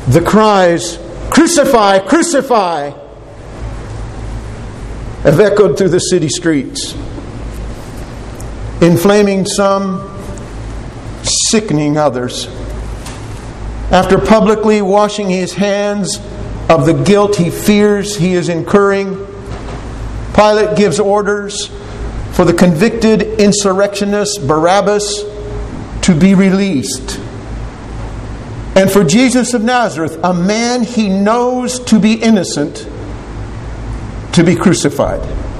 The cries, "Crucify! Crucify!" have echoed through the city streets, inflaming some, sickening others. After publicly washing his hands of the guilt he fears he is incurring, Pilate gives orders for the convicted insurrectionist Barabbas to be released, and for Jesus of Nazareth, a man he knows to be innocent, to be crucified.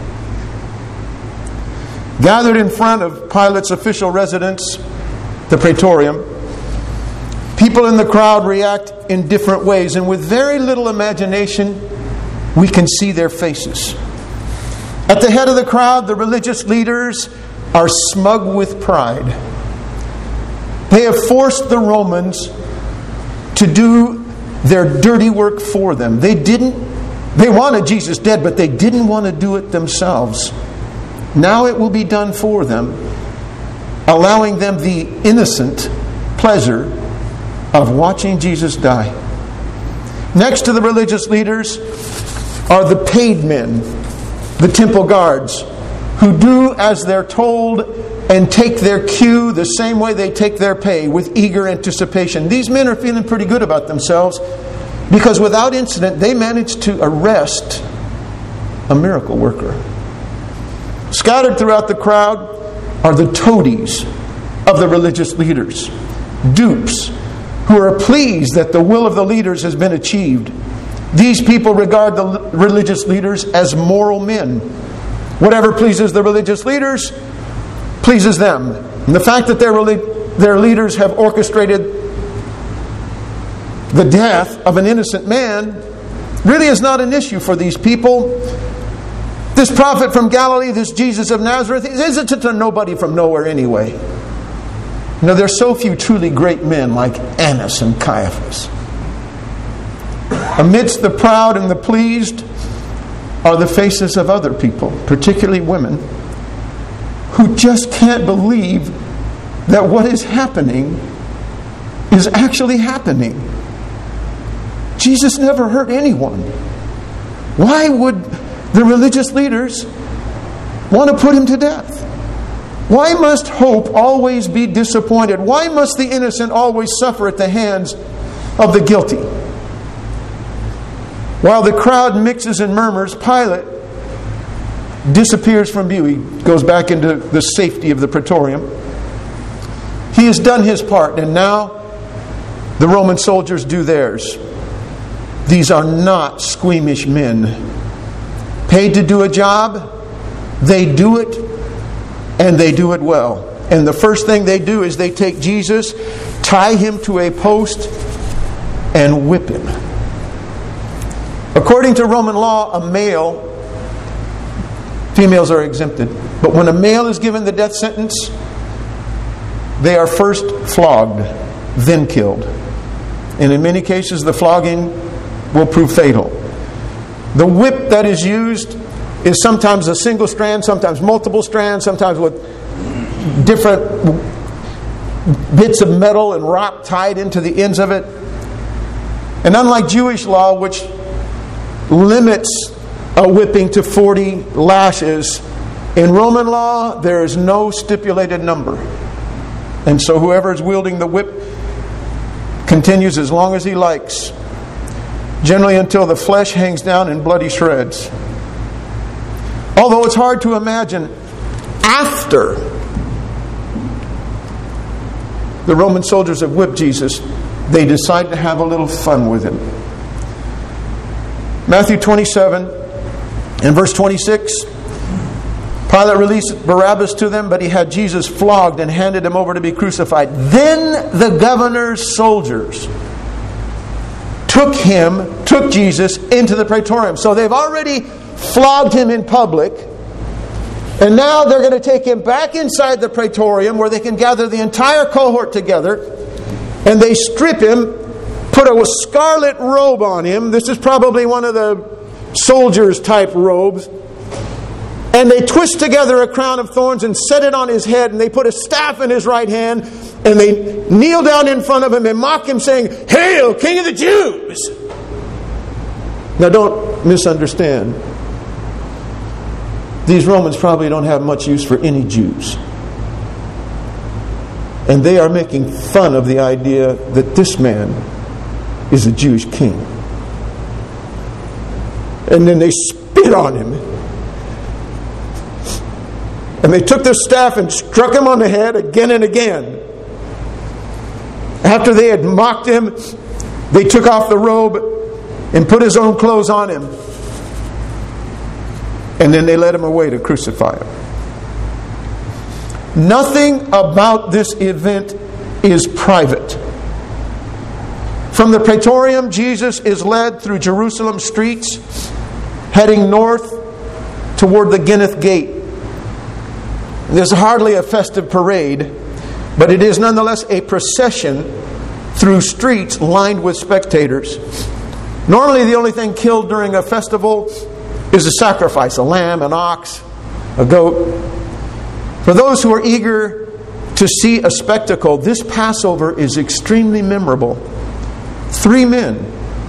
Gathered in front of Pilate's official residence, the Praetorium, people in the crowd react in different ways, and with very little imagination, we can see their faces. At the head of the crowd, the religious leaders are smug with pride. They have forced the Romans to do their dirty work for them. They wanted Jesus dead, but they didn't want to do it themselves. Now it will be done for them, allowing them the innocent pleasure of watching Jesus die. Next to the religious leaders are the paid men, the temple guards, who do as they're told and take their cue the same way they take their pay, with eager anticipation. These men are feeling pretty good about themselves because without incident they managed to arrest a miracle worker. Scattered throughout the crowd are the toadies of the religious leaders, dupes who are pleased that the will of the leaders has been achieved. These people regard the religious leaders as moral men. Whatever pleases the religious leaders pleases them. And the fact that their leaders have orchestrated the death of an innocent man really is not an issue for these people. This prophet from Galilee, this Jesus of Nazareth, isn't a nobody from nowhere anyway. You know, there's so few truly great men like Annas and Caiaphas. Amidst the proud and the pleased are the faces of other people, particularly women, who just can't believe that what is happening is actually happening. Jesus never hurt anyone. Why would the religious leaders want to put him to death? Why must hope always be disappointed? Why must the innocent always suffer at the hands of the guilty? While the crowd mixes and murmurs, Pilate disappears from view. He goes back into the safety of the Praetorium. He has done his part, and now the Roman soldiers do theirs. These are not squeamish men. Paid to do a job, they do it, and they do it well. And the first thing they do is they take Jesus, tie him to a post, and whip him. According to Roman law, a male, females are exempted, but when a male is given the death sentence, they are first flogged, then killed. And in many cases, the flogging will prove fatal. The whip that is used is sometimes a single strand, sometimes multiple strands, sometimes with different bits of metal and rock tied into the ends of it. And unlike Jewish law, which limits a whipping to 40 lashes, in Roman law there is no stipulated number. And so whoever is wielding the whip continues as long as he likes, generally until the flesh hangs down in bloody shreds. Although it's hard to imagine, after the Roman soldiers have whipped Jesus, they decide to have a little fun with him. Matthew 27 and verse 26, Pilate released Barabbas to them, but he had Jesus flogged and handed him over to be crucified. Then the governor's soldiers took Jesus into the Praetorium. So they've already flogged him in public, and now they're going to take him back inside the Praetorium where they can gather the entire cohort together, and they strip him, put a scarlet robe on him. This is probably one of the soldiers type robes. And they twist together a crown of thorns and set it on his head, and they put a staff in his right hand, And they kneel down in front of him and mock him, saying, "Hail, King of the Jews!" Now don't misunderstand. These Romans probably don't have much use for any Jews. And they are making fun of the idea that this man is a Jewish king. And then they spit on him. And they took their staff and struck him on the head again and again. After they had mocked him, they took off the robe and put his own clothes on him. And then they led him away to crucify him. Nothing about this event is private. From the Praetorium, Jesus is led through Jerusalem streets, heading north toward the Ginnith Gate. There's hardly a festive parade, but it is nonetheless a procession through streets lined with spectators. Normally the only thing killed during a festival is a sacrifice, a lamb, an ox, a goat. For those who are eager to see a spectacle, this Passover is extremely memorable. 3 men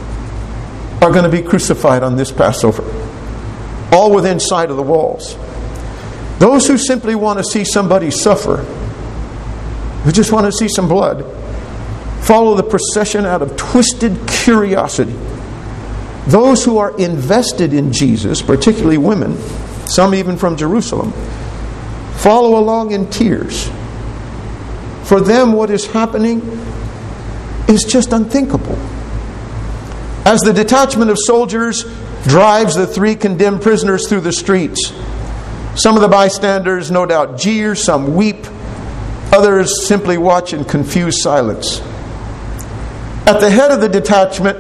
are going to be crucified on this Passover, all within sight of the walls. Those who simply want to see somebody suffer, who just want to see some blood, follow the procession out of twisted curiosity. Those who are invested in Jesus, particularly women, some even from Jerusalem, follow along in tears. For them, what is happening is just unthinkable. As the detachment of soldiers drives the 3 condemned prisoners through the streets, some of the bystanders no doubt jeer, some weep, others simply watch in confused silence. At the head of the detachment,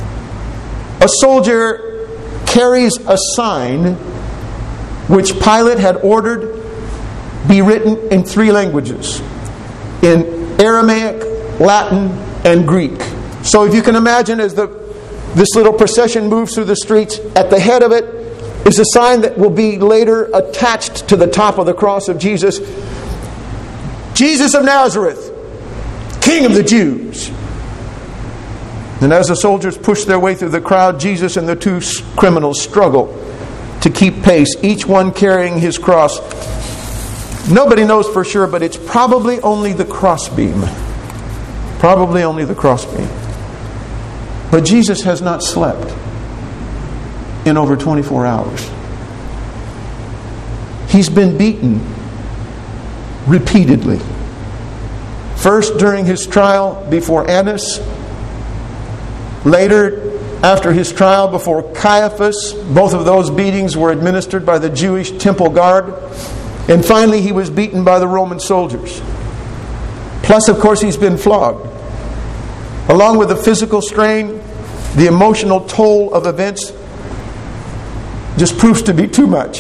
a soldier carries a sign which Pilate had ordered be written in 3 languages, in Aramaic, Latin, and Greek. So if you can imagine, as this little procession moves through the streets, at the head of it is a sign that will be later attached to the top of the cross of Jesus. Jesus of Nazareth, King of the Jews. And as the soldiers push their way through the crowd, Jesus and the 2 criminals struggle to keep pace, each one carrying his cross. Nobody knows for sure, but it's probably only the crossbeam. Probably only the crossbeam. But Jesus has not slept in over 24 hours. He's been beaten repeatedly. First during his trial before Annas. Later, after his trial before Caiaphas. Both of those beatings were administered by the Jewish temple guard. And finally, he was beaten by the Roman soldiers. Plus, of course, he's been flogged. Along with the physical strain, the emotional toll of events just proves to be too much.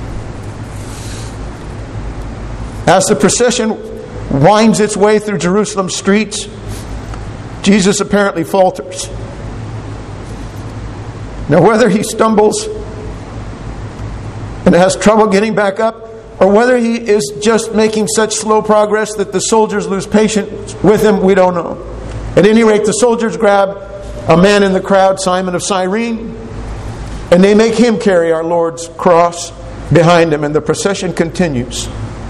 As the procession winds its way through Jerusalem streets, Jesus apparently falters. Now, whether he stumbles and has trouble getting back up, or whether he is just making such slow progress that the soldiers lose patience with him, we don't know. At any rate, the soldiers grab a man in the crowd, Simon of Cyrene, and they make him carry our Lord's cross behind him, and the procession continues.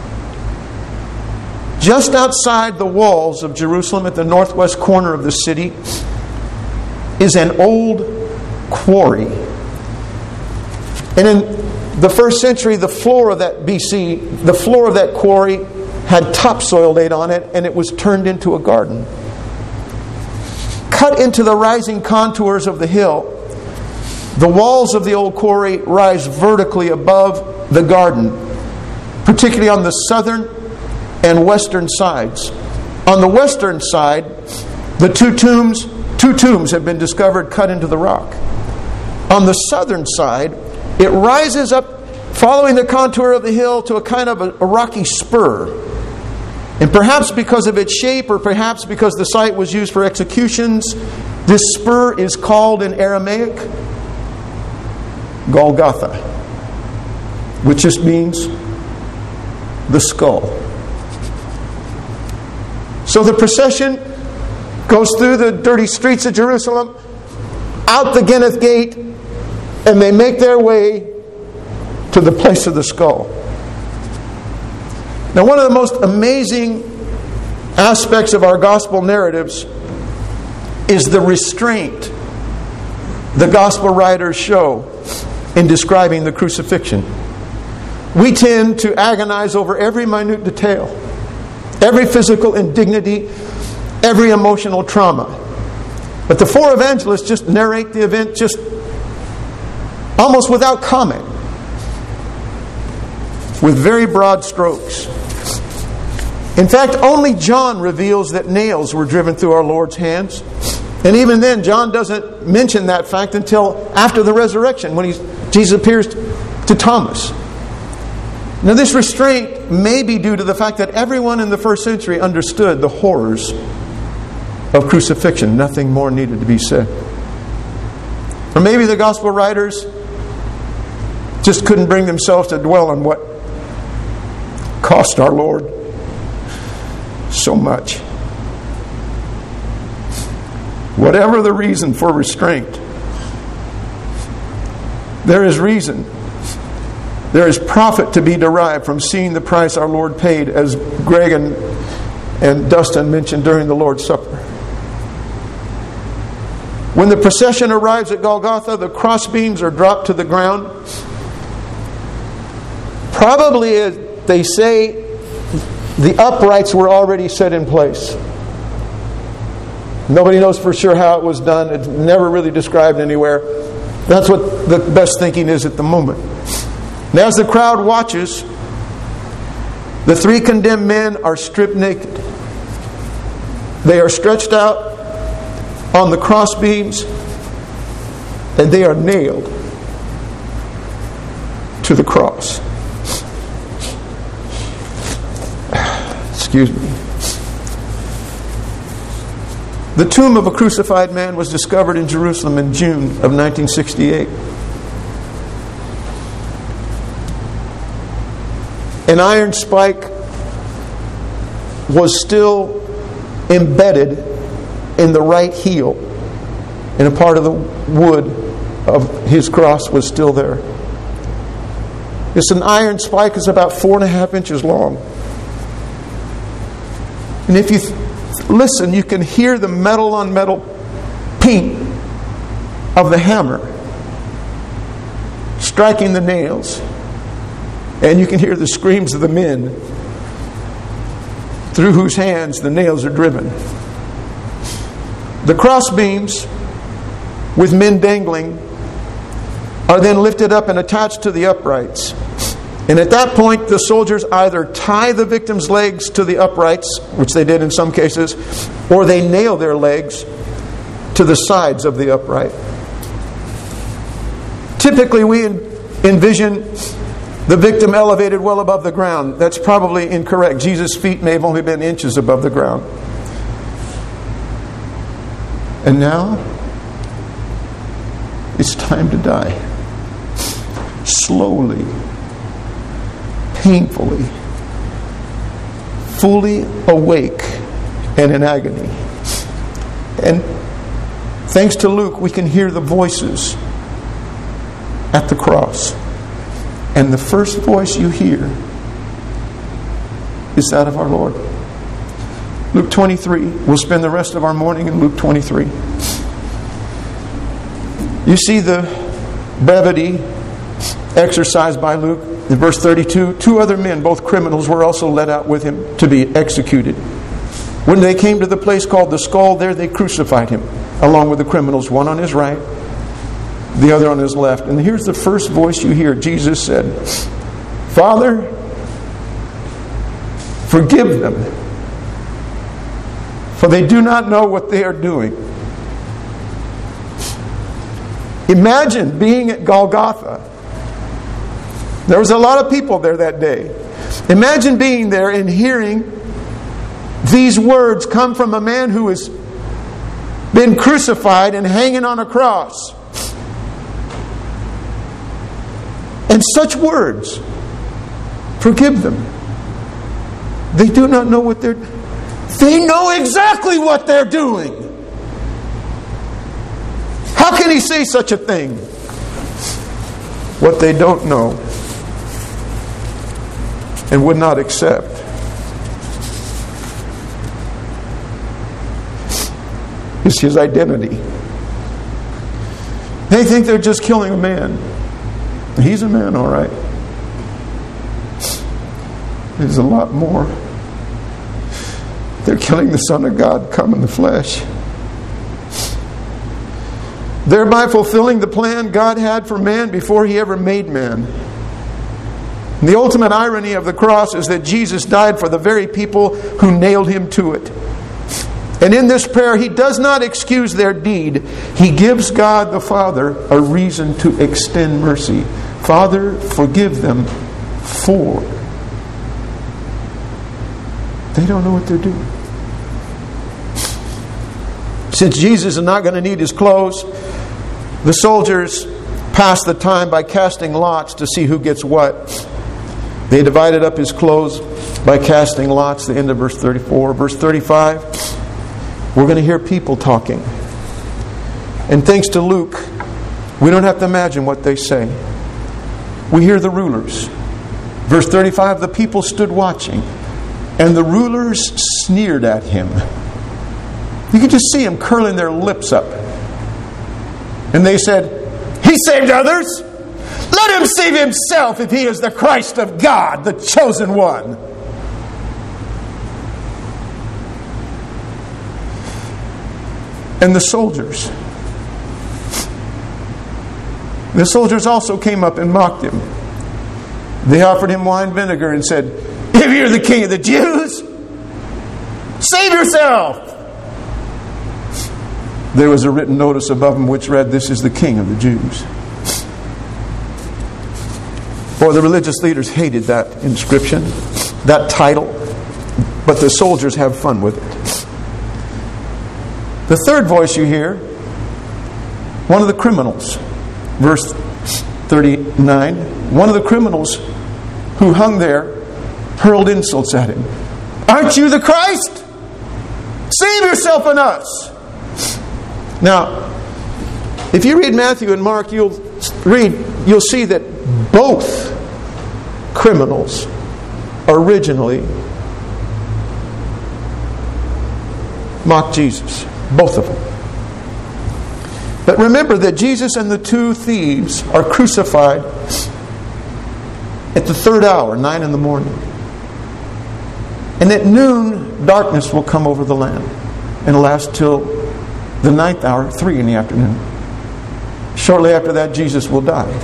Just outside the walls of Jerusalem, at the northwest corner of the city, is an old quarry. And in the first century, the floor of that quarry had topsoil laid on it, and it was turned into a garden. Cut into the rising contours of the hill, the walls of the old quarry rise vertically above the garden, particularly on the southern and western sides. On the western side, the two tombs have been discovered cut into the rock. On the southern side, it rises up, following the contour of the hill, to a kind of a rocky spur. And perhaps because of its shape, or perhaps because the site was used for executions, this spur is called in Aramaic Golgotha, which just means the skull. So the procession goes through the dirty streets of Jerusalem, out the Ginneth Gate, and they make their way to the place of the skull. Now, one of the most amazing aspects of our gospel narratives is the restraint the gospel writers show in describing the crucifixion. We tend to agonize over every minute detail, every physical indignity, every emotional trauma. But the four evangelists just narrate the event just almost without comment, with very broad strokes. In fact, only John reveals that nails were driven through our Lord's hands. And even then, John doesn't mention that fact until after the resurrection, when Jesus appears to Thomas. Now, this restraint may be due to the fact that everyone in the first century understood the horrors of crucifixion. Nothing more needed to be said. Or maybe the gospel writers just couldn't bring themselves to dwell on what cost our Lord so much. Whatever the reason for restraint, there is reason. There is profit to be derived from seeing the price our Lord paid, as Greg and Dustin mentioned during the Lord's Supper. When the procession arrives at Golgotha, the crossbeams are dropped to the ground. Probably, as they say, the uprights were already set in place. Nobody knows for sure how it was done. It's never really described anywhere. That's what the best thinking is at the moment. And as the crowd watches, the three condemned men are stripped naked. They are stretched out on the crossbeams, and they are nailed to the cross. Excuse me. The tomb of a crucified man was discovered in Jerusalem in June of 1968. An iron spike was still embedded in the right heel, and a part of the wood of his cross was still there. It's an iron spike is about 4.5 inches long. And if you listen, you can hear the metal on metal ping of the hammer striking the nails. And you can hear the screams of the men through whose hands the nails are driven. The crossbeams, with men dangling, are then lifted up and attached to the uprights. And at that point, the soldiers either tie the victim's legs to the uprights, which they did in some cases, or they nail their legs to the sides of the upright. Typically, we envision the victim elevated well above the ground. That's probably incorrect. Jesus' feet may have only been inches above the ground. And now, it's time to die. Slowly, painfully, fully awake and in agony. And thanks to Luke, we can hear the voices at the cross. And the first voice you hear is that of our Lord. Luke 23. We'll spend the rest of our morning in Luke 23. You see the brevity exercised by Luke. In verse 32, 2 other men, both criminals, were also led out with him to be executed. When they came to the place called the Skull, there they crucified him, along with the criminals, one on his right, the other on his left. And here's the first voice you hear. Jesus said, "Father, forgive them, for they do not know what they are doing." Imagine being at Golgotha. There was a lot of people there that day. Imagine being there and hearing these words come from a man who has been crucified and hanging on a cross. And such words, "Forgive them. They do not know what they're..." They know exactly what they're doing. How can he say such a thing? What they don't know and would not accept is his identity. They think they're just killing a man. He's a man, all right. There's a lot more. They're killing the Son of God come in the flesh, thereby fulfilling the plan God had for man before he ever made man. And the ultimate irony of the cross is that Jesus died for the very people who nailed him to it. And in this prayer, he does not excuse their deed. He gives God the Father a reason to extend mercy. Father, forgive them, for they don't know what they're doing. Since Jesus is not going to need his clothes, the soldiers passed the time by casting lots to see who gets what. They divided up his clothes by casting lots, the end of verse 34. Verse 35, we're going to hear people talking. And thanks to Luke, we don't have to imagine what they say. We hear the rulers. Verse 35, the people stood watching, and the rulers sneered at him. You can just see them curling their lips up. And they said, he saved others. Let him save himself if he is the Christ of God, the chosen one. And the soldiers also came up and mocked him. They offered him wine vinegar and said, if you're the king of the Jews, save yourself. There was a written notice above him which read, this is the king of the Jews. Boy, the religious leaders hated that inscription, that title, but the soldiers have fun with it. The third voice you hear, one of the criminals, verse 39, one of the criminals who hung there hurled insults at him. Aren't you the Christ? Save yourself and us. Now, if you read Matthew and Mark, you'll see that both criminals originally mocked Jesus. Both of them. But remember that Jesus and the two thieves are crucified at the third hour, 9 in the morning. And at noon, darkness will come over the land and last till the 9th hour, 3 in the afternoon. Shortly after that, Jesus will die.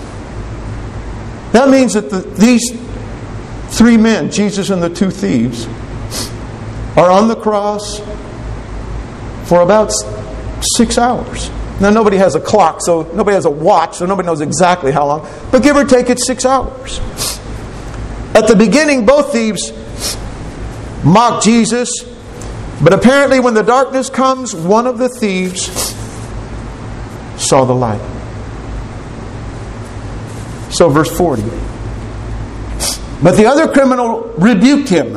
That means that these three men, Jesus and the two thieves, are on the cross for about 6 hours. Now, nobody has a clock, so nobody has a watch, so nobody knows exactly how long. But give or take, it's 6 hours. At the beginning, both thieves mocked Jesus. But apparently when the darkness comes, one of the thieves saw the light. So verse 40. But the other criminal rebuked him.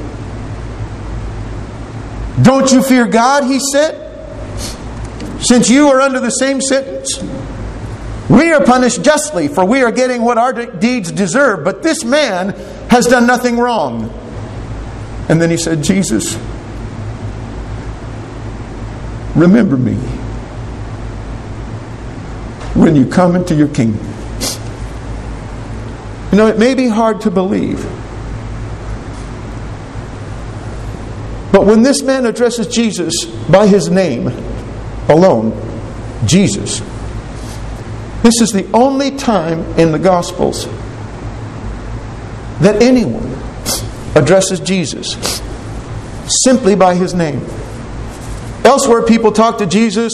Don't you fear God, he said, since you are under the same sentence? We are punished justly, for we are getting what our deeds deserve. But this man has done nothing wrong. And then he said, Jesus, remember me when you come into your kingdom. You know, it may be hard to believe, but when this man addresses Jesus by his name alone, Jesus, this is the only time in the Gospels that anyone addresses Jesus simply by his name. Elsewhere, people talk to Jesus,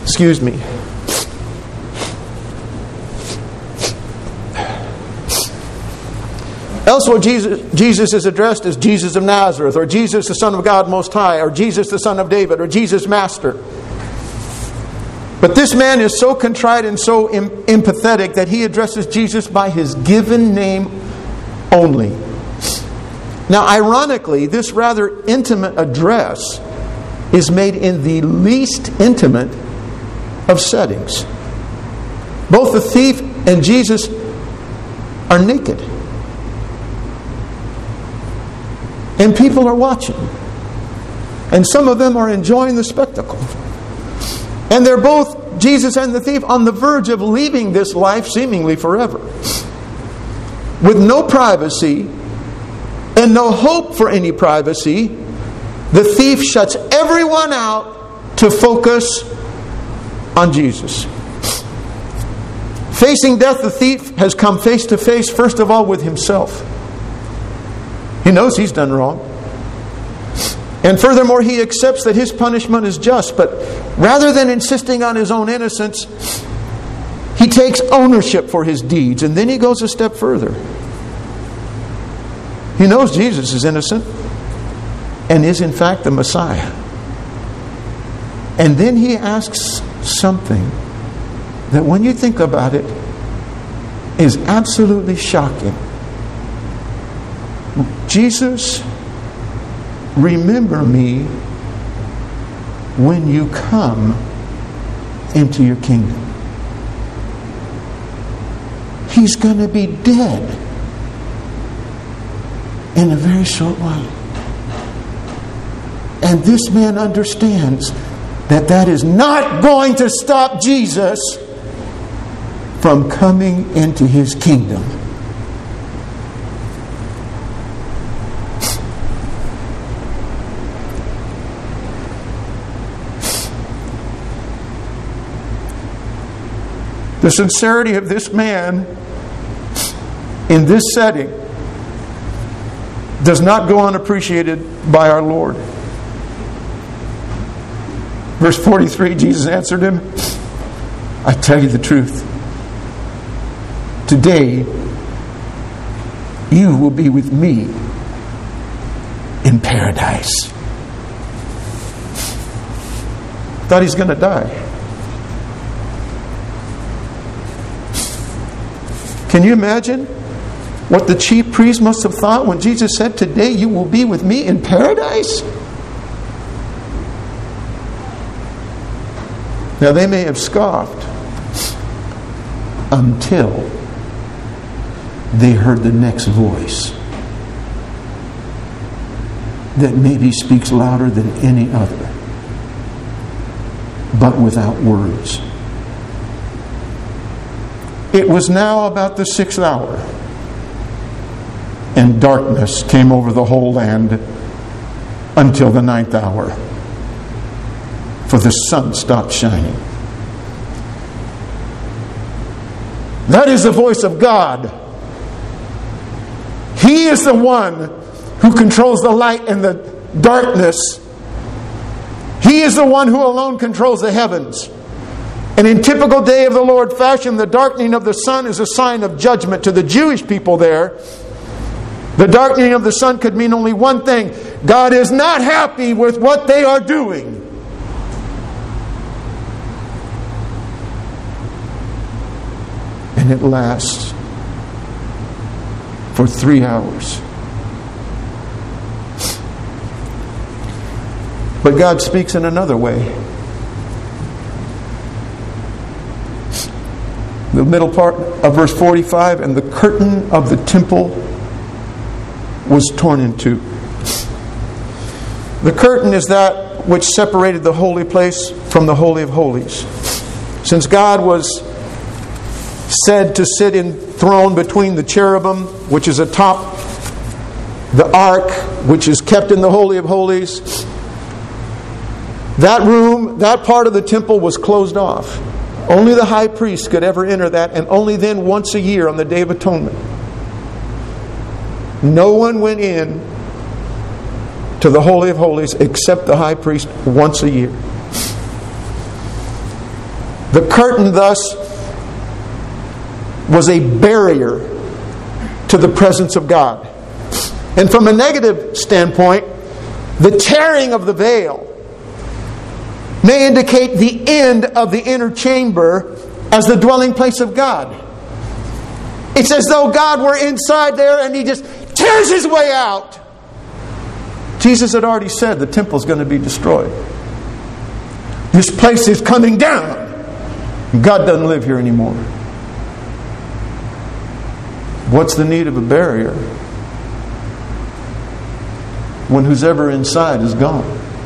Elsewhere, Jesus is addressed as Jesus of Nazareth, or Jesus the Son of God Most High, or Jesus the Son of David, or Jesus Master. But this man is so contrite and so empathetic that he addresses Jesus by his given name only. Now, ironically, this rather intimate address is made in the least intimate of settings. Both the thief and Jesus are naked. And people are watching. And some of them are enjoying the spectacle. And they're both, Jesus and the thief, on the verge of leaving this life seemingly forever. With no privacy and no hope for any privacy, the thief shuts everyone out to focus on Jesus. Facing death, the thief has come face to face, first of all, with himself. He knows he's done wrong. And furthermore, he accepts that his punishment is just. But rather than insisting on his own innocence, he takes ownership for his deeds. And then he goes a step further. He knows Jesus is innocent and is in fact the Messiah. And then he asks something that, when you think about it, is absolutely shocking. Jesus, remember me when you come into your kingdom. He's going to be dead in a very short while. And this man understands that that is not going to stop Jesus from coming into his kingdom. The sincerity of this man in this setting does not go unappreciated by our Lord. Verse 43, Jesus answered him, I tell you the truth. Today, you will be with me in paradise. Thought he's going to die. Can you imagine what the chief priest must have thought when Jesus said, today you will be with me in paradise? Now, they may have scoffed until they heard the next voice that maybe speaks louder than any other, but without words. It was now about the 6th hour, and darkness came over the whole land until the 9th hour, for the sun stopped shining. That is the voice of God. He is the one who controls the light and the darkness. He is the one who alone controls the heavens. And in typical day of the Lord fashion, the darkening of the sun is a sign of judgment to the Jewish people there. The darkening of the sun could mean only one thing. God is not happy with what they are doing. And it lasts for 3 hours. But God speaks in another way. The middle part of verse 45, and the curtain of the temple was torn in two. The curtain is that which separated the holy place from the Holy of Holies. Since God was said to sit enthroned between the cherubim, which is atop the ark, which is kept in the Holy of Holies, that room, that part of the temple was closed off. Only the high priest could ever enter that, and only then once a year on the Day of Atonement. No one went in to the Holy of Holies except the high priest once a year. The curtain thus was a barrier to the presence of God. And from a negative standpoint, the tearing of the veil may indicate the end of the inner chamber as the dwelling place of God. It's as though God were inside there and He just tears His way out Jesus had already said the temple's going to be destroyed. This place is coming down. God doesn't live here anymore. What's the need of a barrier when who's ever inside is gone?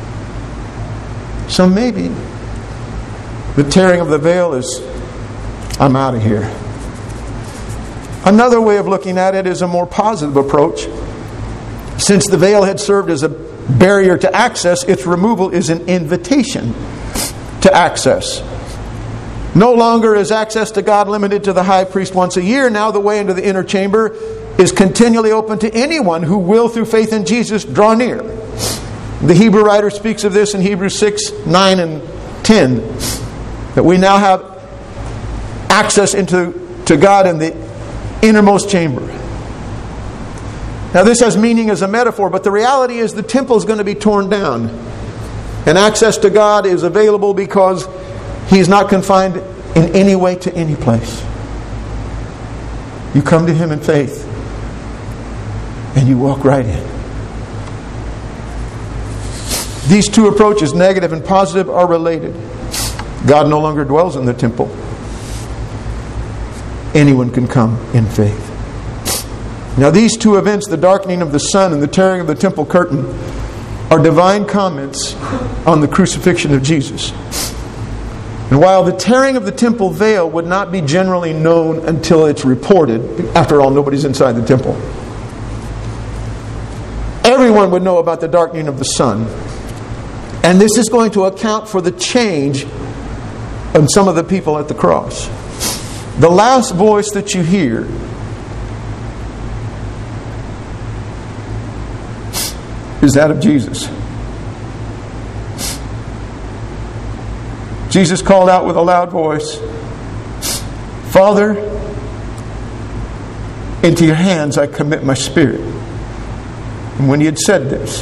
So maybe the tearing of the veil is, I'm out of here. Another way of looking at it is a more positive approach. Since the veil had served as a barrier to access, its removal is an invitation to access. No longer is access to God limited to the high priest once a year. Now the way into the inner chamber is continually open to anyone who will, through faith in Jesus, draw near. The Hebrew writer speaks of this in Hebrews 6, 9, and 10. That we now have access to God in the innermost chamber. Now this has meaning as a metaphor, but the reality is the temple is going to be torn down. And access to God is available because He's not confined in any way to any place. You come to Him in faith and you walk right in. These two approaches, negative and positive, are related. God no longer dwells in the temple. Anyone can come in faith. Now these two events, the darkening of the sun and the tearing of the temple curtain, are divine comments on the crucifixion of Jesus. And while the tearing of the temple veil would not be generally known until it's reported, after all, nobody's inside the temple, everyone would know about the darkening of the sun. And this is going to account for the change in some of the people at the cross. The last voice that you hear is that of Jesus. Jesus called out with a loud voice, Father, into your hands I commit my spirit. And when he had said this,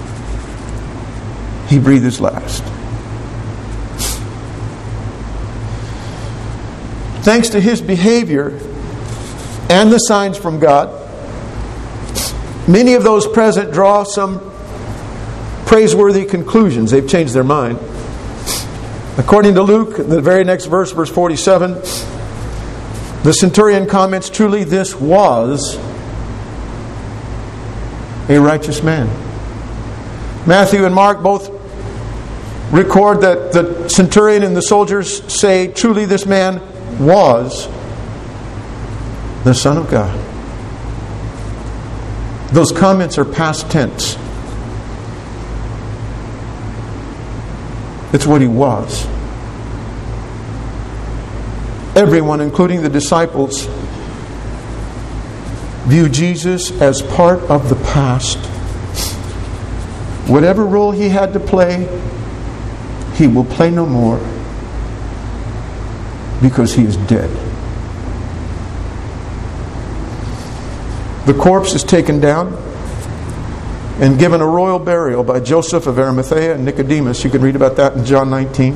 he breathed his last. Thanks to his behavior and the signs from God, many of those present draw some praiseworthy conclusions. They've changed their mind. According to Luke, the very next verse, verse 47, the centurion comments, truly this was a righteous man. Matthew and Mark both record that the centurion and the soldiers say, truly this man was the Son of God. Those comments are past tense. It's what he was. Everyone, including the disciples, view Jesus as part of the past. Whatever role he had to play, he will play no more because he is dead. The corpse is taken down and given a royal burial by Joseph of Arimathea and Nicodemus. You can read about that in John 19.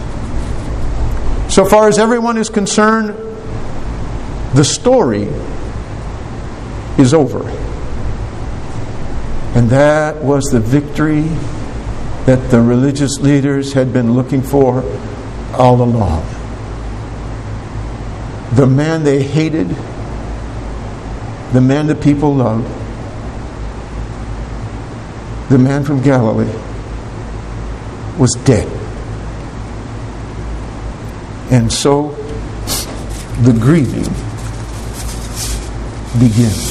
So far as everyone is concerned, the story is over. And that was the victory that the religious leaders had been looking for all along. The man they hated, the man the people loved, the man from Galilee, was dead. And so the grieving begins.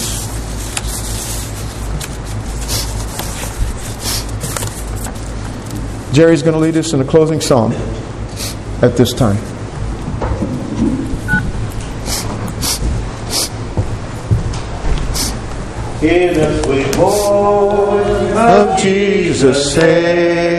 Jerry's going to lead us in a closing song at this time. Hear the sweet voice of Jesus say,